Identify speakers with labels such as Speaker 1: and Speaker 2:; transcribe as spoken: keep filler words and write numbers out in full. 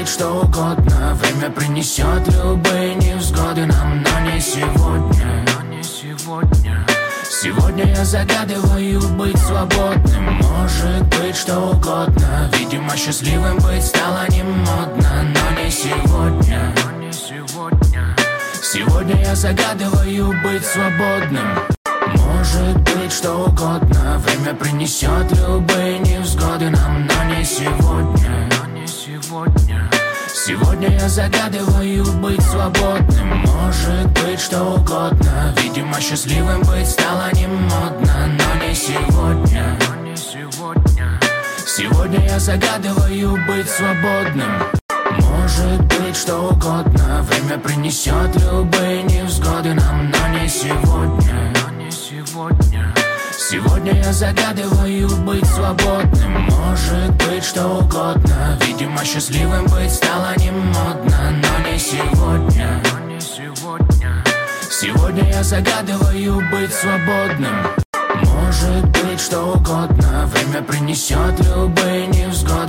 Speaker 1: быть что угодно. Время принесет любые невзгоды нам, но не сегодня. Но не сегодня. Сегодня я загадываю быть свободным. Может быть что угодно. Видимо, счастливым быть стало не модно, но не сегодня. Но не сегодня. Сегодня я загадываю быть свободным. Может быть что угодно. Время принесет любые невзгоды нам, но не сегодня. Но не сегодня. Сегодня я загадываю быть свободным. Может быть что угодно. Видимо, счастливым быть стало не модно, но не сегодня. Но не сегодня. Сегодня я загадываю быть свободным. Может быть что угодно. Время принесет любые невзгоды нам, но не сегодня. Но не сегодня. Сегодня я загадываю быть свободным. Может быть что угодно. Видимо, счастливым быть стало не модно, но не сегодня. Но не сегодня. Сегодня я загадываю быть свободным. Может быть что угодно. Время принесет любые невзгоды.